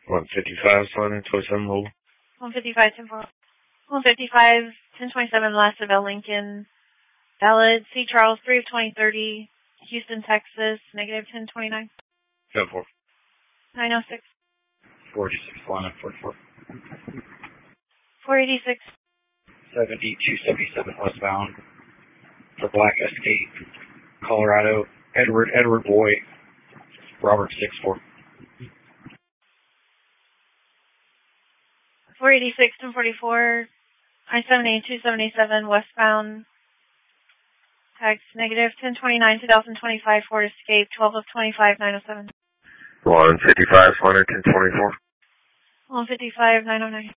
155, Solana, 27 hold. 155, 10-4. 155, 1027, last of Lincoln. Valid, C. Charles, 3 of 2030, Houston, Texas, negative 1029. 10-4. 906. 46, Solana, 44. 486. 7277 westbound for Black Escape, Colorado, Edward Boy, Robert 64. 486, 1044, I-78, 277, westbound, tax negative 1029, 2025, Ford Escape, 12 of 25, 907. 155, Solana, 1024. 155, 909.